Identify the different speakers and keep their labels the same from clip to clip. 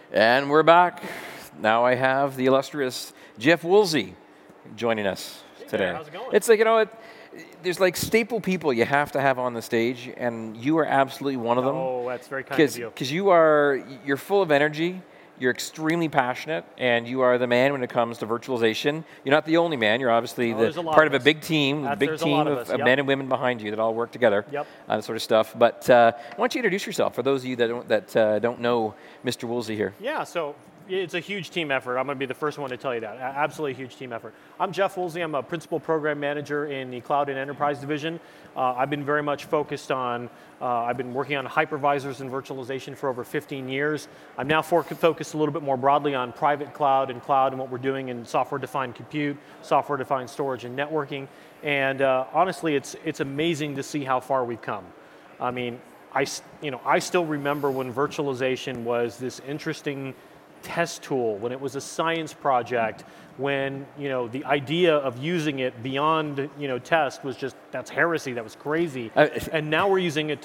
Speaker 1: And we're back. Now I have the illustrious Jeff Woolsey joining us today.
Speaker 2: There, how's it going?
Speaker 1: It's like, there's like staple people you have to have on the stage, and you are absolutely one of them.
Speaker 2: Oh, that's very kind of you.
Speaker 1: Because you're full of energy, you're extremely passionate, and you are the man when it comes to virtualization. You're not the only man. You're obviously part of a big team, of men and women behind you that all work together, that sort of stuff. But why don't you introduce yourself for those of you that don't know Mr. Woolsey here?
Speaker 2: Yeah, so it's a huge team effort. I'm going to be the first one to tell you that. Absolutely huge team effort. I'm Jeff Woolsey. I'm a principal program manager in the Cloud and Enterprise division. I've been very much focused on, I've been working on hypervisors and virtualization for over 15 years. I'm now focused a little bit more broadly on private cloud and what we're doing in software-defined compute, software-defined storage and networking. And honestly, it's amazing to see how far we've come. I mean, I still remember when virtualization was this interesting test tool, when it was a science project, when the idea of using it beyond test was just, that's heresy, that was crazy. And now we're using it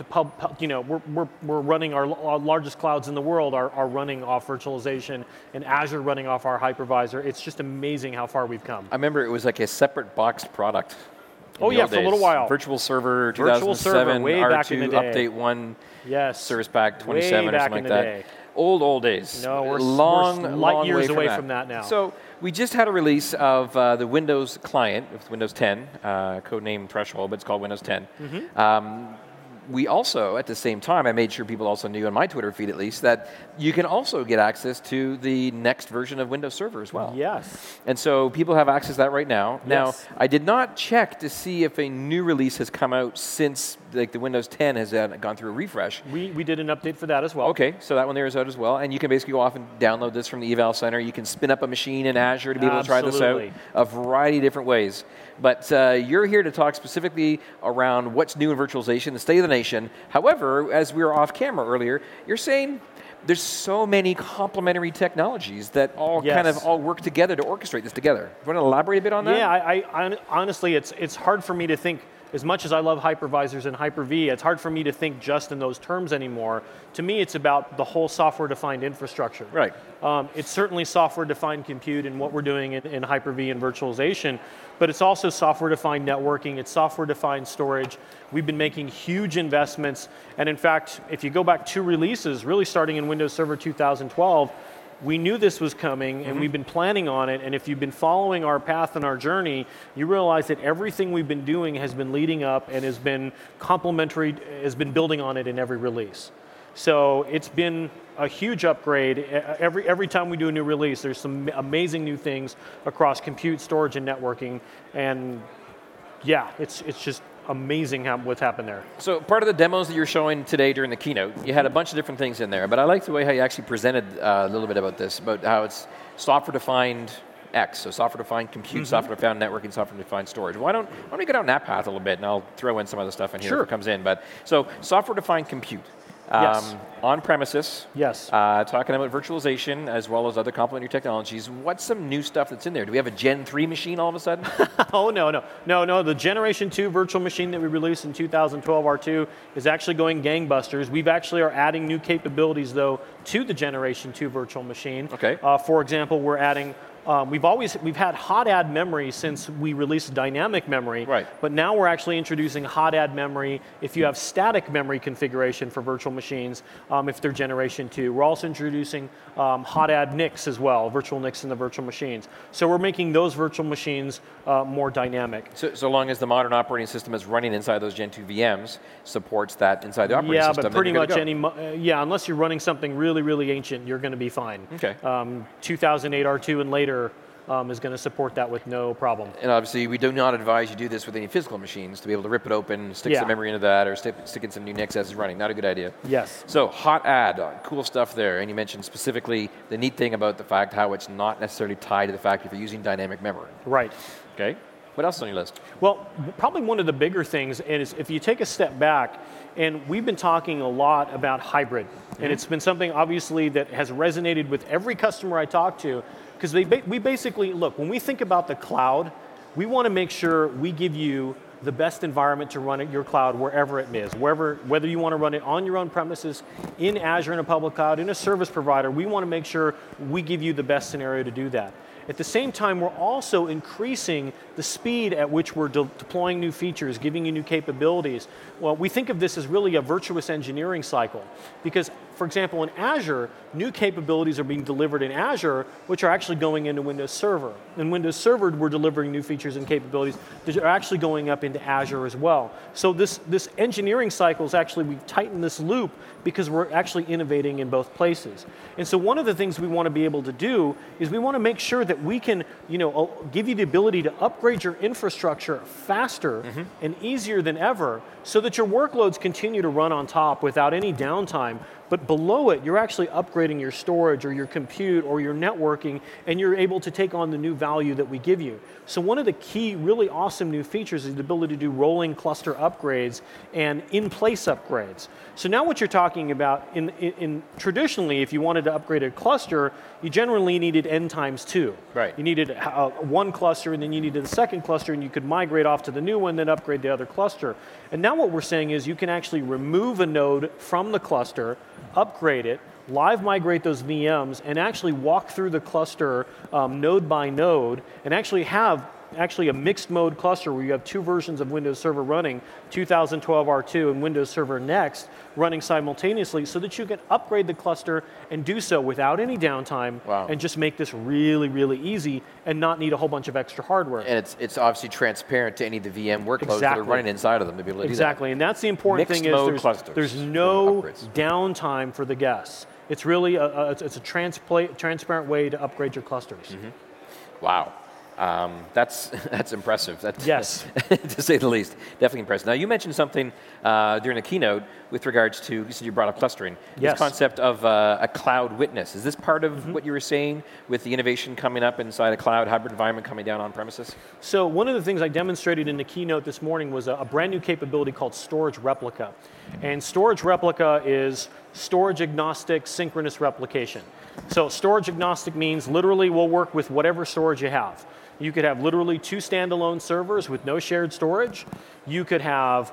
Speaker 2: to we're running our largest clouds in the world are running off virtualization, and Azure running off our hypervisor. It's just amazing how far we've come.
Speaker 1: I remember it was like a separate boxed product.
Speaker 2: Oh yeah, for a little while.
Speaker 1: Virtual Server 2007,
Speaker 2: way
Speaker 1: R2,
Speaker 2: back in the day.
Speaker 1: Update 1,
Speaker 2: yes.
Speaker 1: Service Pack 27 or something like that.
Speaker 2: Day.
Speaker 1: Old days.
Speaker 2: No, we're
Speaker 1: long
Speaker 2: light years
Speaker 1: away
Speaker 2: from that now.
Speaker 1: So we just had a release of the Windows client with Windows 10, codename Threshold, but it's called Windows 10. Mm-hmm. We also, at the same time, I made sure people also knew on my Twitter feed at least that you can also get access to the next version of Windows Server as well.
Speaker 2: Yes.
Speaker 1: And so people have access to that right now.
Speaker 2: Yes.
Speaker 1: Now, I did not check to see if a new release has come out since the Windows 10 has gone through a refresh.
Speaker 2: We did an update for that as well.
Speaker 1: Okay, so that one there is out as well. And you can basically go off and download this from the Eval Center. You can spin up a machine in Azure to be able to try this out a variety of different ways. But you're here to talk specifically around what's new in virtualization, the state of the nation. However, as we were off camera earlier, you're saying there's so many complementary technologies that all kind of all work together to orchestrate this together. You want to elaborate a bit on that?
Speaker 2: Yeah, I honestly, it's hard for me to think, as much as I love hypervisors and Hyper-V, it's hard for me to think just in those terms anymore. To me, it's about the whole software-defined infrastructure.
Speaker 1: Right.
Speaker 2: It's certainly software-defined compute and what we're doing in Hyper-V and virtualization, but it's also software-defined networking, it's software-defined storage. We've been making huge investments, and in fact, if you go back 2 releases, really starting in Windows Server 2012, we knew this was coming, and we've been planning on it, and if you've been following our path and our journey, you realize that everything we've been doing has been leading up and has been complementary, has been building on it in every release. So it's been a huge upgrade. Every time we do a new release, there's some amazing new things across compute, storage, and networking, and yeah, it's just amazing what's happened there.
Speaker 1: So part of the demos that you're showing today during the keynote, you had a bunch of different things in there, but I like the way how you actually presented a little bit about this, about how it's software-defined X, so software-defined compute, software-defined networking, software-defined storage. Why don't we go down that path a little bit, and I'll throw in some other stuff in here if it comes in. But so software-defined compute. On premises, talking about virtualization as well as other complementary technologies. What's some new stuff that's in there? Do we have a Gen 3 machine all of a sudden?
Speaker 2: Oh, no. The Generation 2 virtual machine that we released in 2012, R2, is actually going gangbusters. We've actually are adding new capabilities, though, to the Generation 2 virtual machine.
Speaker 1: Okay.
Speaker 2: For example, we're adding we've had hot add memory since we released dynamic memory, but now we're actually introducing hot add memory if you have static memory configuration for virtual machines, if they're Generation 2. We're also introducing hot add NICs as well, virtual NICs in the virtual machines. So we're making those virtual machines more dynamic.
Speaker 1: So long as the modern operating system is running inside those Gen 2 VMs, supports that inside the operating system.
Speaker 2: Yeah, but pretty much unless you're running something really, really ancient, you're going to be fine.
Speaker 1: Okay.
Speaker 2: 2008 R2 and later is going to support that with no problem.
Speaker 1: And obviously, we do not advise you do this with any physical machines to be able to rip it open, stick some memory into that, or stick in some new NICs as it's running. Not a good idea.
Speaker 2: Yes.
Speaker 1: So hot add, cool stuff there. And you mentioned specifically the neat thing about the fact how it's not necessarily tied to the fact if you're using dynamic memory.
Speaker 2: Right.
Speaker 1: Okay. What else on your list?
Speaker 2: Well, probably one of the bigger things is if you take a step back, and we've been talking a lot about hybrid, and it's been something obviously that has resonated with every customer I talk to, because we basically, look, when we think about the cloud, we want to make sure we give you the best environment to run your cloud wherever it is. Whether you want to run it on your own premises, in Azure in a public cloud, in a service provider, we want to make sure we give you the best scenario to do that. At the same time, we're also increasing the speed at which we're deploying new features, giving you new capabilities. Well, we think of this as really a virtuous engineering cycle, because, for example, in Azure, new capabilities are being delivered in Azure, which are actually going into Windows Server. In Windows Server, we're delivering new features and capabilities that are actually going up into Azure as well. So this engineering cycle is actually, we've tightened this loop because we're actually innovating in both places. And so one of the things we want to be able to do is we want to make sure that we can, give you the ability to upgrade your infrastructure faster and easier than ever, so that your workloads continue to run on top without any downtime. But below it, you're actually upgrading your storage or your compute or your networking, and you're able to take on the new value that we give you. So one of the key, really awesome new features is the ability to do rolling cluster upgrades and in-place upgrades. So now what you're talking about, in traditionally, if you wanted to upgrade a cluster, you generally needed n times 2.
Speaker 1: Right.
Speaker 2: You needed one cluster, and then you needed the second cluster, and you could migrate off to the new one, then upgrade the other cluster. And now what we're saying is you can actually remove a node from the cluster, upgrade it, live migrate those VMs, and actually walk through the cluster node by node, and actually have a mixed mode cluster where you have two versions of Windows Server running, 2012 R2 and Windows Server Next running simultaneously, so that you can upgrade the cluster and do so without any downtime.
Speaker 1: Wow.
Speaker 2: And just make this really, really easy and not need a whole bunch of extra hardware.
Speaker 1: And it's obviously transparent to any of the VM workloads that are running inside of them to be able to do that.
Speaker 2: Exactly, and that's the important
Speaker 1: Mixed
Speaker 2: thing
Speaker 1: mode
Speaker 2: is
Speaker 1: clusters
Speaker 2: there's no
Speaker 1: upgrades.
Speaker 2: downtime for the guests. It's really it's a transparent way to upgrade your clusters.
Speaker 1: Wow. That's impressive.
Speaker 2: Yes.
Speaker 1: To say the least. Definitely impressive. Now, you mentioned something during the keynote with regards to, you said you brought up clustering.
Speaker 2: Yes.
Speaker 1: This concept of a cloud witness. Is this part of what you were saying with the innovation coming up inside a cloud hybrid environment coming down on premises?
Speaker 2: So one of the things I demonstrated in the keynote this morning was a brand new capability called Storage Replica. And Storage Replica is storage agnostic synchronous replication. So storage agnostic means literally we'll work with whatever storage you have. You could have literally 2 standalone servers with no shared storage. You could have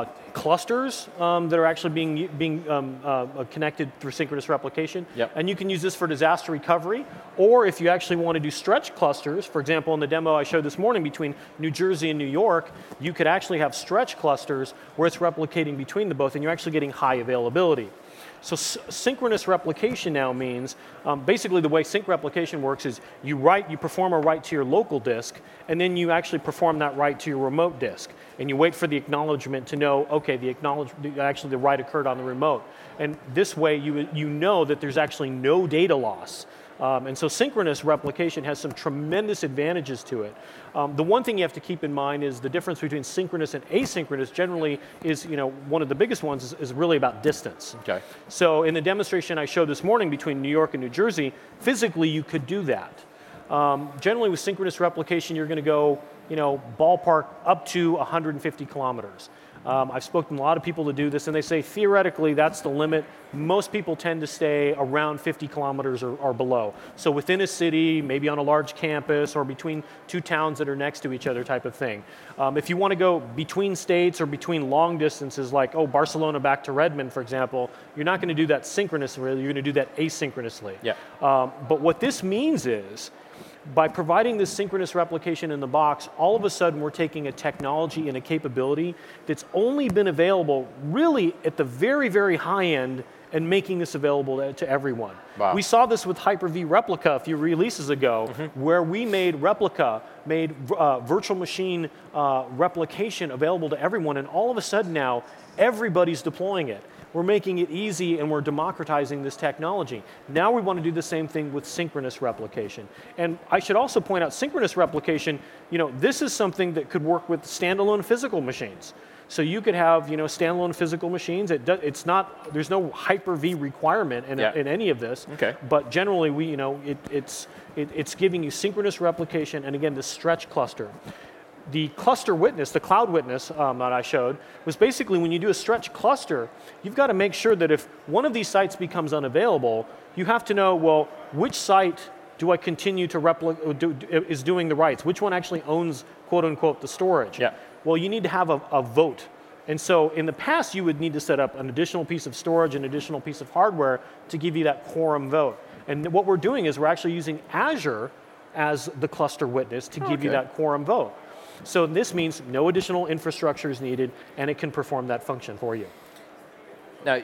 Speaker 2: clusters that are actually being connected through synchronous replication.
Speaker 1: Yep.
Speaker 2: And you can use this for disaster recovery, or if you actually want to do stretch clusters, for example, in the demo I showed this morning between New Jersey and New York, you could actually have stretch clusters where it's replicating between the both, and you're actually getting high availability. So synchronous replication now means, basically the way sync replication works is you perform a write to your local disk, and then you actually perform that write to your remote disk. And you wait for the acknowledgement to know, okay, actually the write occurred on the remote. And this way you know that there's actually no data loss. And so synchronous replication has some tremendous advantages to it. The one thing you have to keep in mind is the difference between synchronous and asynchronous generally is, one of the biggest ones is really about distance.
Speaker 1: Okay.
Speaker 2: So in the demonstration I showed this morning between New York and New Jersey, physically you could do that. Generally with synchronous replication, you're going to go, ballpark up to 150 kilometers. I've spoken to a lot of people to do this, and they say theoretically that's the limit. Most people tend to stay around 50 kilometers or below. So within a city, maybe on a large campus, or between 2 towns that are next to each other type of thing. If you want to go between states or between long distances, like, Barcelona back to Redmond, for example, you're not going to do that synchronously, you're going to do that asynchronously.
Speaker 1: Yeah.
Speaker 2: But what this means is, by providing this synchronous replication in the box, all of a sudden we're taking a technology and a capability that's only been available really at the very, very high end and making this available to everyone.
Speaker 1: Wow.
Speaker 2: We saw this with Hyper-V Replica a few releases ago, where we made virtual machine replication available to everyone, and all of a sudden now, everybody's deploying it. We're making it easy and we're democratizing this technology. Now we want to do the same thing with synchronous replication. And I should also point out, synchronous replication, this is something that could work with standalone physical machines. So you could have, standalone physical machines. There's no Hyper-V requirement in any of this.
Speaker 1: Okay.
Speaker 2: But generally, it's giving you synchronous replication, and again, the stretch cluster. The cluster witness, the cloud witness that I showed, was basically when you do a stretch cluster, you've got to make sure that if one of these sites becomes unavailable, you have to know, well, which site do I continue to is doing the writes? Which one actually owns, quote unquote, the storage?
Speaker 1: Yeah.
Speaker 2: Well, you need to have a vote. And so in the past, you would need to set up an additional piece of storage, an additional piece of hardware to give you that quorum vote. And what we're doing is we're actually using Azure as the cluster witness to give you that quorum vote. So this means no additional infrastructure is needed, and it can perform that function for you.
Speaker 1: Now,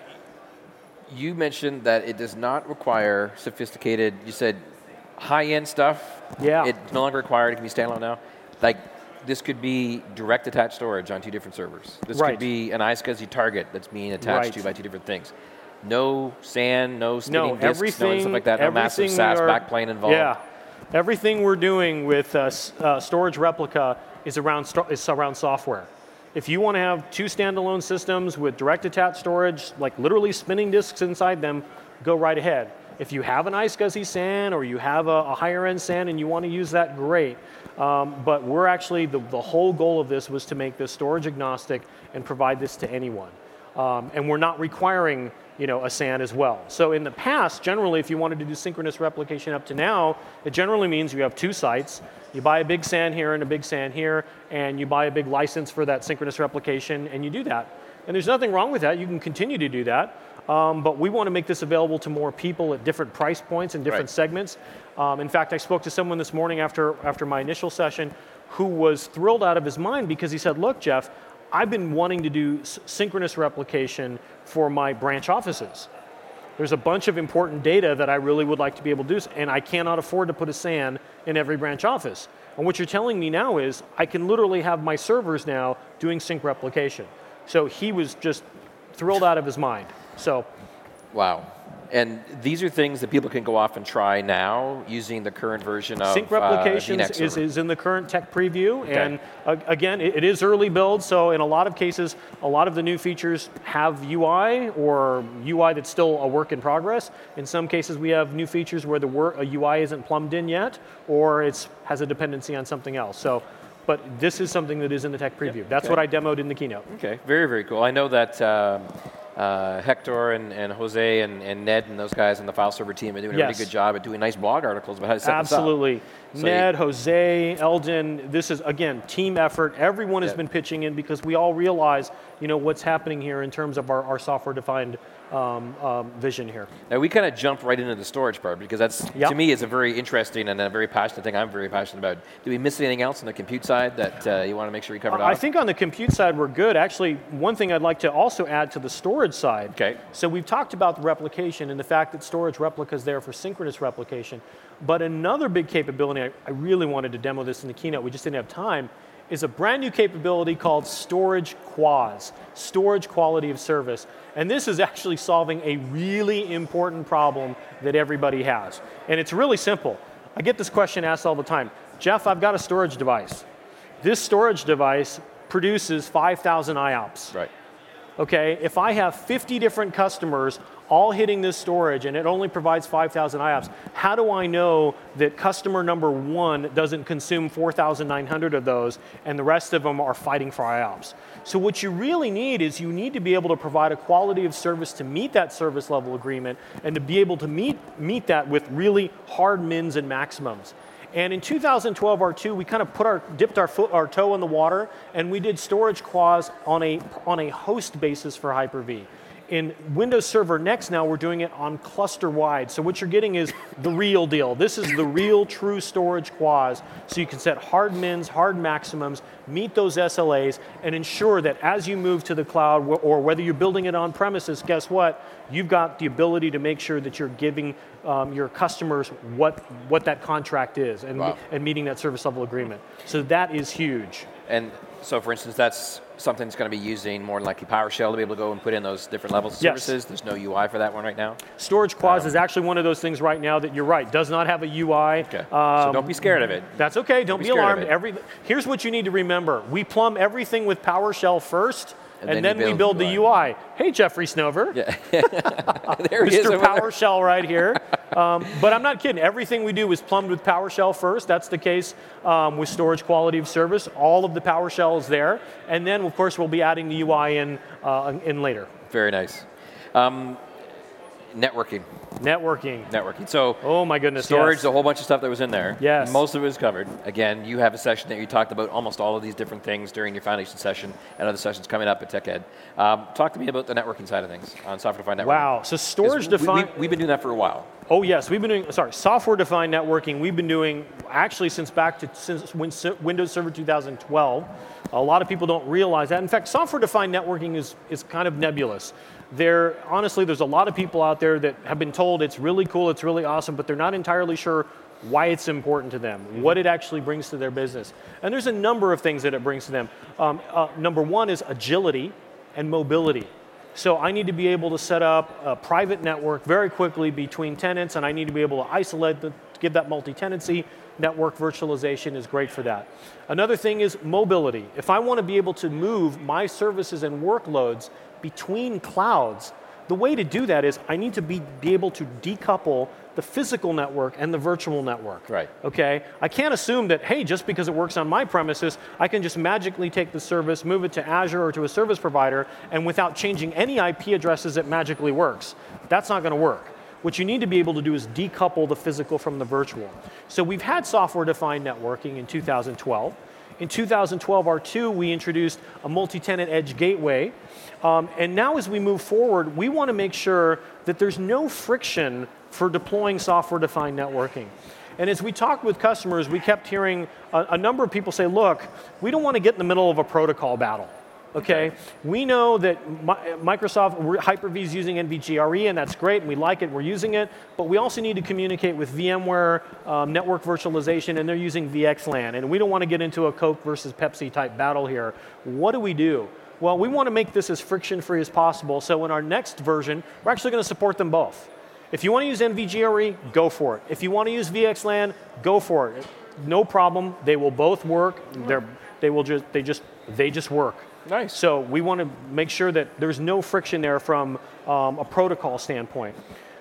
Speaker 1: you mentioned that it does not require sophisticated, you said high-end stuff.
Speaker 2: Yeah.
Speaker 1: It's no longer required, it can be standalone now. Like, this could be direct attached storage on 2 different servers. This could be an iSCSI target that's being attached to by 2 different things. No SAN, no spinning disks, no stuff like that, no massive SAS backplane involved.
Speaker 2: Yeah. Everything we're doing with Storage Replica is around software. If you want to have 2 standalone systems with direct attached storage, like literally spinning disks inside them, go right ahead. If you have an iSCSI SAN or you have a higher end SAN and you want to use that, great. But we're actually, the whole goal of this was to make this storage agnostic and provide this to anyone. And we're not requiring a SAN as well. So in the past, generally, if you wanted to do synchronous replication up to now, it generally means you have 2 sites. You buy a big SAN here and a big SAN here, and you buy a big license for that synchronous replication, and you do that. And there's nothing wrong with that. You can continue to do that. But we want to make this available to more people at different price points and different segments. In fact, I spoke to someone this morning after my initial session who was thrilled out of his mind because he said, look, Jeff, I've been wanting to do synchronous replication for my branch offices. There's a bunch of important data that I really would like to be able to do, and I cannot afford to put a SAN in every branch office. And what you're telling me now is I can literally have my servers now doing sync replication. So he was just thrilled out of his mind. So,
Speaker 1: wow. And these are things that people can go off and try now using the current version of
Speaker 2: Sync replication is in the current tech preview. And again, it is early build. So in a lot of cases, a lot of the new features have UI or UI that's still a work in progress. In some cases, we have new features where a UI isn't plumbed in yet, or it has a dependency on something else. So, but this is something that is in the tech preview. That's what I demoed in the keynote.
Speaker 1: Okay, very, very cool. I know that Hector and Jose and Ned and those guys on the file server team are doing a really good job at doing nice blog articles about how to set this up.
Speaker 2: Absolutely. Ned, Jose, Eldon, this is, again, team effort. Everyone has been pitching in because we all realize, what's happening here in terms of our software-defined vision here.
Speaker 1: Now, we kind of jumped right into the storage part because that's, to me, is a very interesting and a very passionate thing I'm very passionate about. Do we miss anything else on the compute side that you want to make sure we covered off?
Speaker 2: I think on the compute side, we're good. Actually, one thing I'd like to also add to the storage side.
Speaker 1: Okay.
Speaker 2: So we've talked about the replication and the fact that Storage Replica is there for synchronous replication. But another big capability, I really wanted to demo this in the keynote, we just didn't have time, is a brand new capability called Storage QoS, Storage Quality of Service. And this is actually solving a really important problem that everybody has. And it's really simple. I get this question asked all the time. Jeff, I've got a storage device. This storage device produces 5,000 IOPS.
Speaker 1: Right.
Speaker 2: Okay, if I have 50 different customers all hitting this storage and it only provides 5,000 IOPS, how do I know that customer number 1 doesn't consume 4,900 of those and the rest of them are fighting for IOPS? So what you really need is you need to be able to provide a quality of service to meet that service level agreement and to be able to meet that with really hard mins and maximums. And in 2012 R2, we kind of dipped our toe in the water, and we did Storage QoS on a host basis for Hyper-V. In Windows Server Next now, we're doing it on cluster-wide. So what you're getting is the real deal. This is the real true Storage QoS. So you can set hard mins, hard maximums, meet those SLAs, and ensure that as you move to the cloud, or whether you're building it on premises, guess what? You've got the ability to make sure that you're giving your customers what that contract is and meeting that service level agreement. So that is huge.
Speaker 1: And so, for instance, that's something that's going to be using more than likely PowerShell to be able to go and put in those different levels of services. There's no UI for that one right now.
Speaker 2: Storage QoS is actually one of those things right now that you're right, does not have a UI.
Speaker 1: Okay. So don't be scared of it.
Speaker 2: That's okay. Don't be alarmed. Here's what you need to remember. We plumb everything with PowerShell first, and then we build the UI. Hey, Jeffrey Snover.
Speaker 1: Yeah. There he is.
Speaker 2: Mr. PowerShell right here. But I'm not kidding. Everything we do is plumbed with PowerShell first. That's the case with Storage Quality of Service. All of the PowerShell is there. And then, of course, we'll be adding the UI in later.
Speaker 1: Very nice. Networking.
Speaker 2: Networking.
Speaker 1: So,
Speaker 2: oh my goodness,
Speaker 1: storage,
Speaker 2: yes.
Speaker 1: a whole bunch of stuff that was in there.
Speaker 2: Yes.
Speaker 1: Most of it was covered. Again, you have a session that you talked about almost all of these different things during your foundation session and other sessions coming up at TechEd. Talk to me about the networking side of things on software-defined networking.
Speaker 2: Wow, so storage-defined...
Speaker 1: We've been doing that for a while.
Speaker 2: Oh yes, we've been doing, software-defined networking, we've been doing actually since Windows Server 2012. A lot of people don't realize that. In fact, software-defined networking is kind of nebulous. Honestly, there's a lot of people out there that have been told it's really cool, it's really awesome, but they're not entirely sure why it's important to them, what it actually brings to their business. And there's a number of things that it brings to them. Number one is agility and mobility. So I need to be able to set up a private network very quickly between tenants, and I need to be able to isolate, give that multi-tenancy. Network virtualization is great for that. Another thing is mobility. If I want to be able to move my services and workloads between clouds, the way to do that is I need to be able to decouple the physical network and the virtual network.
Speaker 1: Right.
Speaker 2: Okay? I can't assume that, hey, just because it works on my premises, I can just magically take the service, move it to Azure or to a service provider, and without changing any IP addresses, it magically works. That's not going to work. What you need to be able to do is decouple the physical from the virtual. So we've had software-defined networking in 2012. In 2012 R2, we introduced a multi-tenant edge gateway. And now as we move forward, we want to make sure that there's no friction for deploying software-defined networking. And as we talked with customers, we kept hearing a number of people say, look, we don't want to get in the middle of a protocol battle. Okay, we know that Microsoft Hyper-V is using NVGRE, and that's great, and we like it, we're using it, but we also need to communicate with VMware network virtualization, and they're using VXLAN, and we don't want to get into a Coke versus Pepsi type battle here. What do? Well, we want to make this as friction-free as possible, so in our next version, we're actually going to support them both. If you want to use NVGRE, go for it. If you want to use VXLAN, go for it. No problem, they will both work, they just work.
Speaker 1: Nice.
Speaker 2: So we want to make sure that there's no friction there from a protocol standpoint.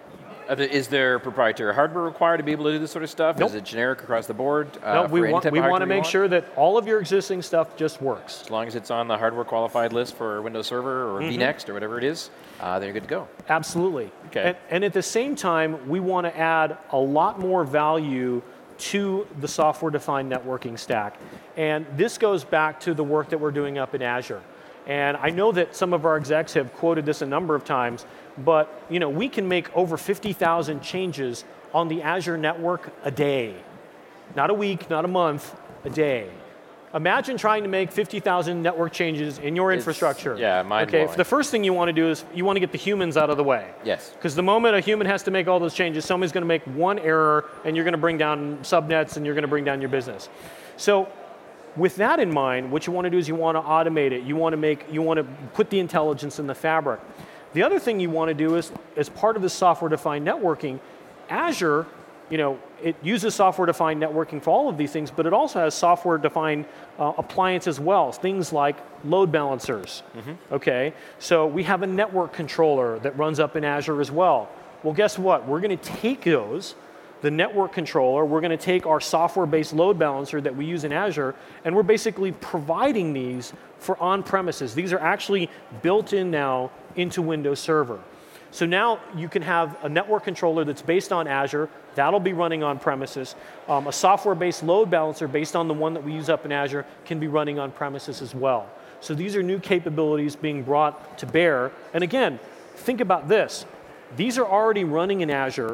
Speaker 1: Is there proprietary hardware required to be able to do this sort of stuff?
Speaker 2: Nope.
Speaker 1: Is it generic across the board?
Speaker 2: No, we want to make sure that all of your existing stuff just works.
Speaker 1: As long as it's on the hardware qualified list for Windows Server or vNext or whatever it is, then you're good to go.
Speaker 2: Absolutely.
Speaker 1: Okay.
Speaker 2: And at the same time, we want to add a lot more value to the software-defined networking stack. And this goes back to the work that we're doing up in Azure. And I know that some of our execs have quoted this a number of times, but we can make over 50,000 changes on the Azure network a day. Not a week, not a month, a day. Imagine trying to make 50,000 network changes in your infrastructure.
Speaker 1: Yeah, mind-blowing.
Speaker 2: Okay, the first thing you want to do is you want to get the humans out of the way.
Speaker 1: Yes.
Speaker 2: Because the moment a human has to make all those changes, somebody's going to make one error, and you're going to bring down subnets, and you're going to bring down your business. So with that in mind, what you want to do is you want to automate it. You want to put the intelligence in the fabric. The other thing you want to do is, as part of the software-defined networking, Azure, it uses software-defined networking for all of these things, but it also has software-defined appliance as well, things like load balancers. Okay, so we have a network controller that runs up in Azure as well. Well, guess what? We're going to take the network controller, we're going to take our software-based load balancer that we use in Azure, and we're basically providing these for on-premises. These are actually built in now into Windows Server. So now you can have a network controller that's based on Azure, that'll be running on premises. A software-based load balancer based on the one that we use up in Azure can be running on premises as well. So these are new capabilities being brought to bear. And again, think about this. These are already running in Azure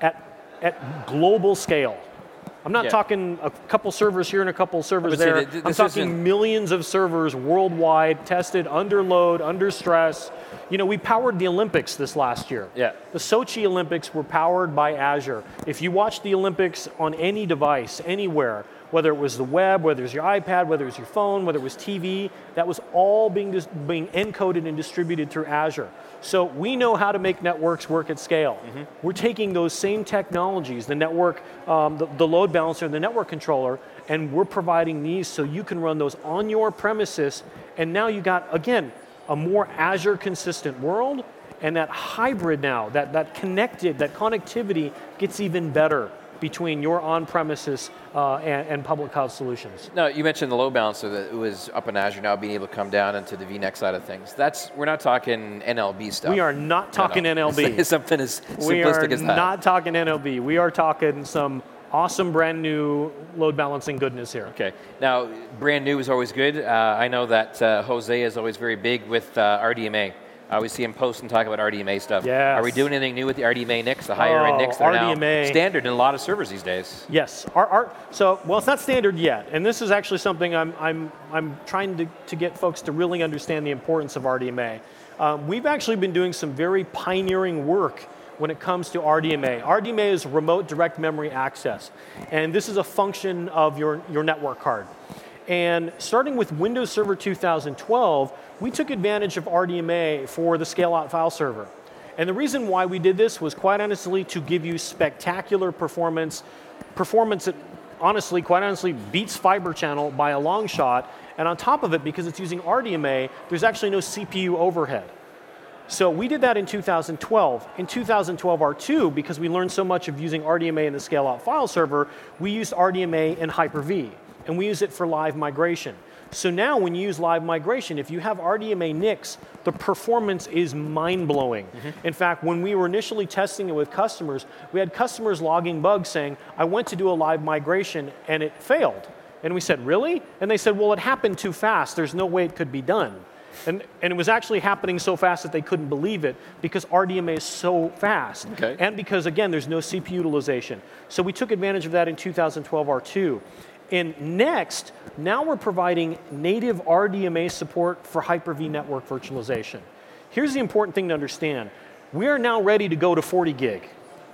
Speaker 2: at global scale. I'm not talking a couple servers here and a couple servers there. I'm talking millions of servers worldwide, tested under load, under stress. We powered the Olympics this last year.
Speaker 1: Yeah.
Speaker 2: The Sochi Olympics were powered by Azure. If you watch the Olympics on any device, anywhere, whether it was the web, whether it was your iPad, whether it was your phone, whether it was TV, that was all being encoded and distributed through Azure. So we know how to make networks work at scale. We're taking those same technologies, the network, the load balancer, the network controller, and we're providing these so you can run those on your premises. And now you got, again, a more Azure consistent world, and that hybrid now, that connectivity gets even better. between your on-premises and public cloud solutions.
Speaker 1: Now, you mentioned the load balancer that it was up in Azure now being able to come down into the VNet side of things. We're not talking NLB stuff.
Speaker 2: We are not talking NLB.
Speaker 1: It's something as simplistic
Speaker 2: we are
Speaker 1: as that.
Speaker 2: not talking NLB. We are talking some awesome brand new load balancing goodness here.
Speaker 1: Okay. Now, brand new is always good. I know that Jose is always very big with RDMA. I always see him post and talk about RDMA stuff.
Speaker 2: Yes.
Speaker 1: Are we doing anything new with the RDMA NICs, the higher end NICs that are now standard in a lot of servers these days?
Speaker 2: Yes. Well, it's not standard yet, and this is actually something I'm trying to get folks to really understand the importance of RDMA. We've actually been doing some very pioneering work when it comes to RDMA. RDMA is remote direct memory access, and this is a function of your network card. And starting with Windows Server 2012, we took advantage of RDMA for the scale-out file server. And the reason why we did this was quite honestly to give you spectacular performance that quite honestly beats Fibre Channel by a long shot. And on top of it, because it's using RDMA, there's actually no CPU overhead. So we did that in 2012. In 2012 R2, because we learned so much of using RDMA in the scale-out file server, we used RDMA in Hyper-V, and we use it for live migration. So now when you use live migration, if you have RDMA NICs, the performance is mind-blowing. Mm-hmm. In fact, when we were initially testing it with customers, we had customers logging bugs saying, I went to do a live migration and it failed. And we said, really? And they said, well, it happened too fast. There's no way it could be done. And it was actually happening so fast that they couldn't believe it because RDMA is so fast.
Speaker 1: Okay.
Speaker 2: And because, again, there's no CPU utilization. So we took advantage of that in 2012 R2. And next, now we're providing native RDMA support for Hyper-V network virtualization. Here's the important thing to understand. We are now ready to go to 40 gig.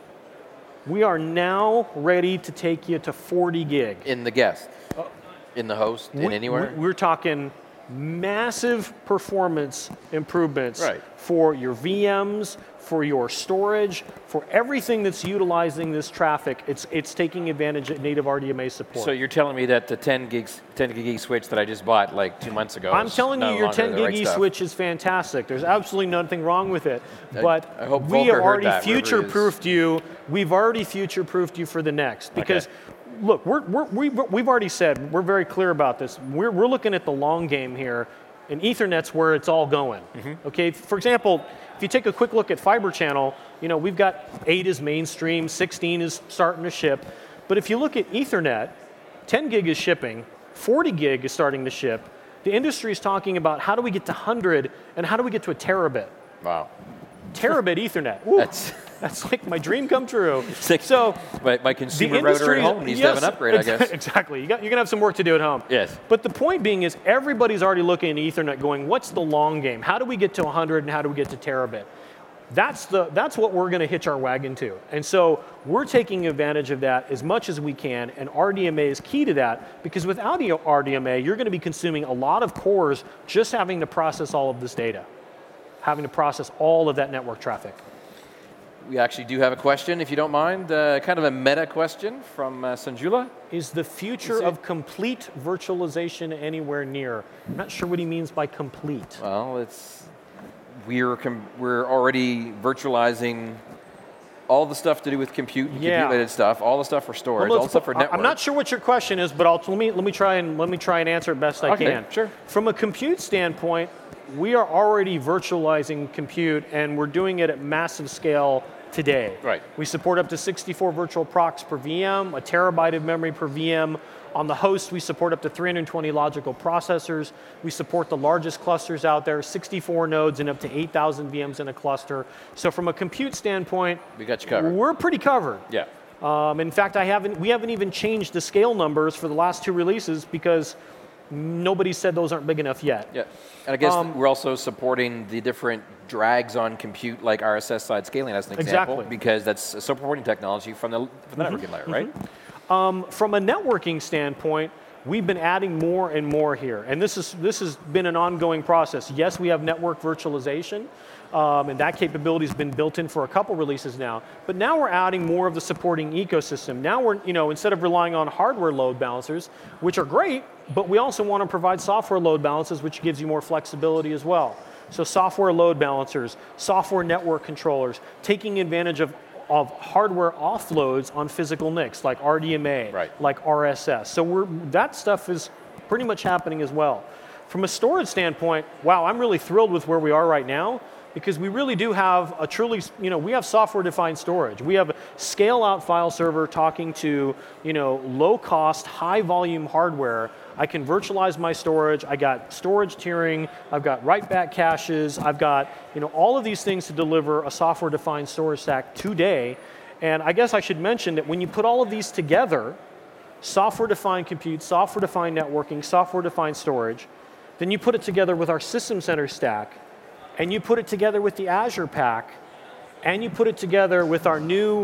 Speaker 2: We are now ready to take you to 40 gig.
Speaker 1: In the guest, in the host, in anywhere?
Speaker 2: We're talking massive performance improvements
Speaker 1: right.
Speaker 2: for your VMs, for your storage, for everything that's utilizing this traffic. It's taking advantage of native RDMA support.
Speaker 1: So you're telling me that the 10 gig switch that I just bought like 2 months ago
Speaker 2: I'm telling you, your 10 gig switch is fantastic. There's absolutely nothing wrong with it. But
Speaker 1: I hope
Speaker 2: we have
Speaker 1: Volker
Speaker 2: already
Speaker 1: heard that,
Speaker 2: future-proofed you. We've already future-proofed you for the next. Because look, we've already said, we're very clear about this. We're looking at the long game here, and Ethernet's where it's all going. Mm-hmm. Okay, for example, if you take a quick look at Fibre Channel, we've got 8 is mainstream, 16 is starting to ship. But if you look at Ethernet, 10 gig is shipping, 40 gig is starting to ship. The industry is talking about how do we get to 100 and how do we get to a terabit.
Speaker 1: Wow.
Speaker 2: Terabit Ethernet. Ooh, that's like my dream come true.
Speaker 1: So my consumer router at home needs to have an upgrade, I guess.
Speaker 2: Exactly. You're going to have some work to do at home.
Speaker 1: Yes.
Speaker 2: But the point being is everybody's already looking at Ethernet going, what's the long game? How do we get to 100 and how do we get to terabit? That's what we're going to hitch our wagon to. And so we're taking advantage of that as much as we can, and RDMA is key to that, because without RDMA, you're going to be consuming a lot of cores just having to process all of this data, having to process all of that network traffic.
Speaker 1: We actually do have a question, if you don't mind, kind of a meta question from Sanjula.
Speaker 2: Is the future of complete virtualization anywhere near? I'm not sure what he means by complete.
Speaker 1: Well, we're already virtualizing all the stuff to do with compute and compute-related stuff, all the stuff for storage, all the stuff for network.
Speaker 2: I'm not sure what your question is, but let me try and answer it best I can.
Speaker 1: Sure.
Speaker 2: From a compute standpoint, we are already virtualizing compute, and we're doing it at massive scale today.
Speaker 1: Right.
Speaker 2: We support up to 64 virtual procs per VM, a terabyte of memory per VM. On the host, we support up to 320 logical processors. We support the largest clusters out there, 64 nodes and up to 8,000 VMs in a cluster. So from a compute standpoint,
Speaker 1: we got you covered.
Speaker 2: We're pretty covered.
Speaker 1: Yeah.
Speaker 2: In fact, we haven't even changed the scale numbers for the last 2 releases because nobody said those aren't big enough yet.
Speaker 1: Yeah, and I guess we're also supporting the different drags on compute, like RSS side scaling as an example, because that's a supporting technology from the networking layer, right?
Speaker 2: From a networking standpoint, we've been adding more and more here, and this has been an ongoing process. Yes, we have network virtualization, and that capability has been built in for a couple releases now. But now we're adding more of the supporting ecosystem. Now we're, instead of relying on hardware load balancers, which are great, but we also want to provide software load balancers, which gives you more flexibility as well. So software load balancers, software network controllers, taking advantage of of hardware offloads on physical NICs, like RDMA,
Speaker 1: Right.
Speaker 2: like RSS. So that stuff is pretty much happening as well. From a storage standpoint, wow, I'm really thrilled with where we are right now, because we really do have a truly, we have software-defined storage. We have a scale-out file server talking to, low-cost, high-volume hardware. I can virtualize my storage. I got storage tiering. I've got write-back caches. I've got, all of these things to deliver a software-defined storage stack today. And I guess I should mention that when you put all of these together, software-defined compute, software-defined networking, software-defined storage, then you put it together with our System Center stack, and you put it together with the Azure Pack, and you put it together with our new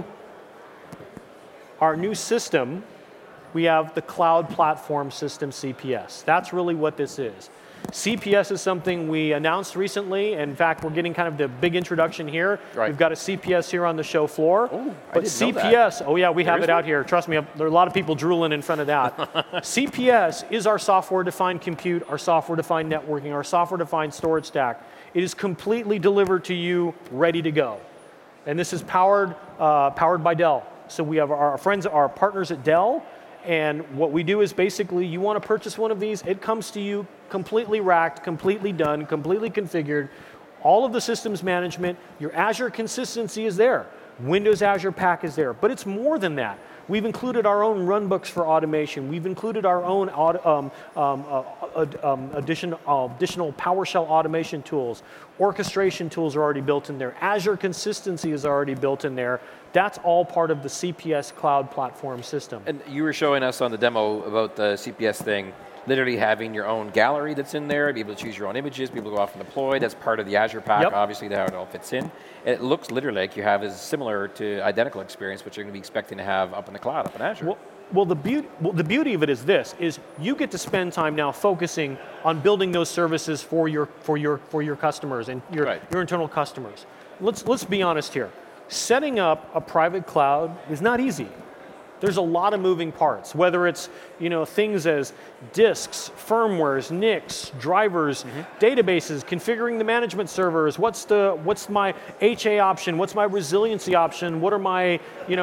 Speaker 2: system. We have the Cloud Platform System, CPS. That's really what this is. CPS is something we announced recently. In fact, we're getting kind of the big introduction here.
Speaker 1: Right.
Speaker 2: We've got a CPS here on the show floor.
Speaker 1: Oh,
Speaker 2: but CPS, oh yeah, we have it out here. Trust me, there are a lot of people drooling in front of that. CPS is our software-defined compute, our software-defined networking, our software-defined storage stack. It is completely delivered to you, ready to go. And this is powered by Dell. So we have our friends, our partners at Dell. And what we do is basically, you want to purchase one of these, it comes to you completely racked, completely done, completely configured. All of the systems management, your Azure consistency is there. Windows Azure Pack is there. But it's more than that. We've included our own runbooks for automation. We've included our own additional PowerShell automation tools. Orchestration tools are already built in there. Azure consistency is already built in there. That's all part of the CPS Cloud Platform System.
Speaker 1: And you were showing us on the demo about the CPS thing, literally having your own gallery that's in there, be able to choose your own images, be able to go off and deploy. That's part of the Azure Pack,
Speaker 2: Yep.
Speaker 1: obviously, how it all fits in. It looks literally like you have a similar to identical experience, which you're going to be expecting to have up in the cloud, up in Azure.
Speaker 2: Well, the beauty of it is this: is you get to spend time now focusing on building those services for your customers and your internal customers. Let's be honest here. Setting up a private cloud is not easy. There's a lot of moving parts, whether it's things as disks, firmwares, NICs, drivers, databases, configuring the management servers. What's my HA option? What's my resiliency option? What are my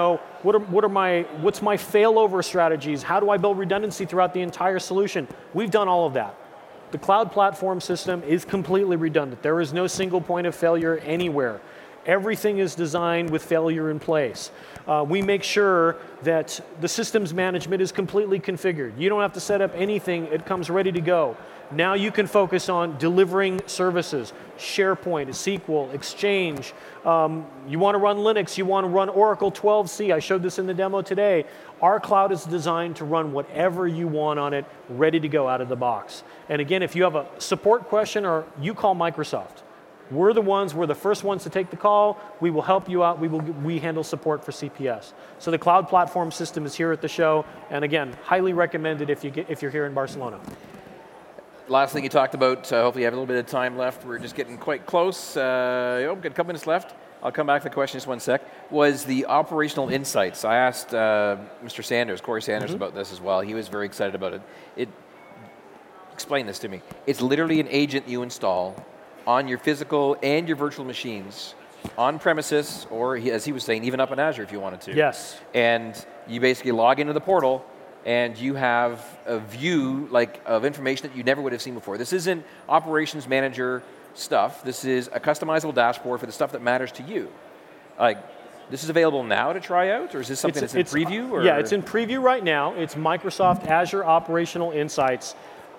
Speaker 2: what's my failover strategies? How do I build redundancy throughout the entire solution? We've done all of that. The cloud platform system is completely redundant. There is no single point of failure anywhere. Everything is designed with failure in place. We make sure that the systems management is completely configured. You don't have to set up anything. It comes ready to go. Now you can focus on delivering services, SharePoint, SQL, Exchange. You want to run Linux, you want to run Oracle 12c. I showed this in the demo today. Our cloud is designed to run whatever you want on it, ready to go out of the box. And again, if you have a support question, or you call Microsoft. We're the first ones to take the call. We will help you out. We handle support for CPS. So the cloud platform system is here at the show, and again, highly recommended if you're here in Barcelona.
Speaker 1: Last thing you talked about, hopefully you have a little bit of time left. We're just getting quite close. Got a couple minutes left. I'll come back to the question just one sec. Was the operational insights. I asked Mr. Sanders, Corey Sanders, about this as well. He was very excited about it. Explain this to me. It's literally an agent you install on your physical and your virtual machines, on premises, or as he was saying, even up in Azure if you wanted to.
Speaker 2: Yes.
Speaker 1: And you basically log into the portal, and you have a view of information that you never would have seen before. This isn't operations manager stuff. This is a customizable dashboard for the stuff that matters to you. This is available now to try out, or is this something that's in preview? Or?
Speaker 2: Yeah, it's in preview right now. It's Microsoft Azure Operational Insights.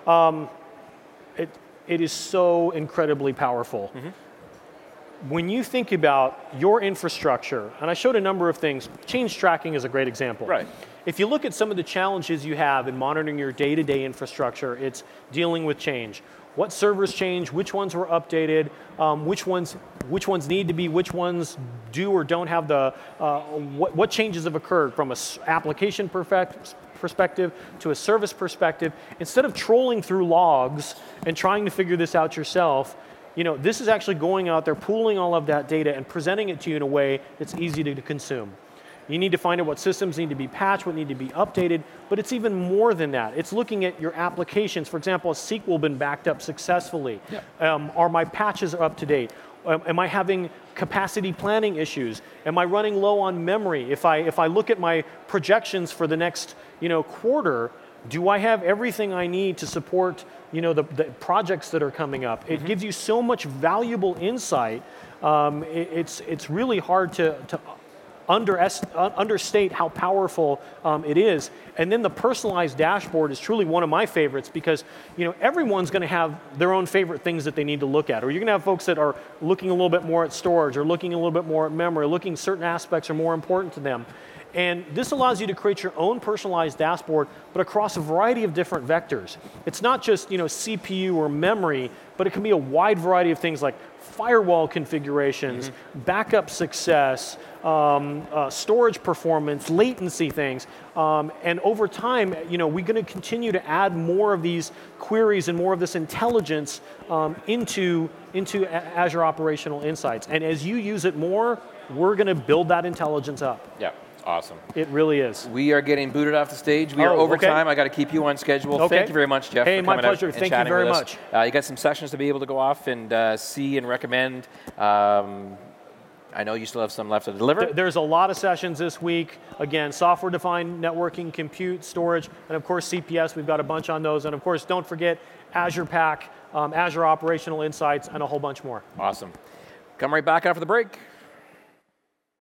Speaker 2: It is so incredibly powerful. When you think about your infrastructure, and I showed a number of things, change tracking is a great example.
Speaker 1: Right.
Speaker 2: If you look at some of the challenges you have in monitoring your day-to-day infrastructure, it's dealing with change. What servers change, which ones were updated, which ones need to be, which ones do or don't have the, what changes have occurred from an application perspective to a service perspective. Instead of trolling through logs and trying to figure this out yourself, this is actually going out there, pooling all of that data and presenting it to you in a way that's easy to consume. You need to find out what systems need to be patched, what need to be updated, but it's even more than that. It's looking at your applications. For example, has SQL been backed up successfully? Yeah. Are my patches up to date? Am I having capacity planning issues? Am I running low on memory? If I look at my projections for the next quarter, do I have everything I need to support the projects that are coming up? It gives you so much valuable insight. It's really hard to understate how powerful it is. And then the personalized dashboard is truly one of my favorites because everyone's going to have their own favorite things that they need to look at. Or you're going to have folks that are looking a little bit more at storage or looking a little bit more at memory, looking certain aspects are more important to them. And this allows you to create your own personalized dashboard, but across a variety of different vectors. It's not just CPU or memory, but it can be a wide variety of things like firewall configurations, backup success, storage performance, latency things. And over time, we're going to continue to add more of these queries and more of this intelligence into Azure Operational Insights. And as you use it more, we're going to build that intelligence up.
Speaker 1: Yeah. Awesome.
Speaker 2: It really is.
Speaker 1: We are getting booted off the stage. We are over time. I got to keep you on schedule.
Speaker 2: Okay.
Speaker 1: Thank you very much, Jeff.
Speaker 2: Hey,
Speaker 1: for
Speaker 2: my
Speaker 1: coming
Speaker 2: pleasure.
Speaker 1: out and
Speaker 2: Thank you
Speaker 1: chatting
Speaker 2: very
Speaker 1: with
Speaker 2: much.
Speaker 1: us. You got some sessions to be able to go off and see and recommend. I know you still have some left to deliver.
Speaker 2: There's a lot of sessions this week. Again, software-defined networking, compute, storage, and of course CPS. We've got a bunch on those. And of course, don't forget Azure Pack, Azure Operational Insights, and a whole bunch more.
Speaker 1: Awesome. Come right back after the break.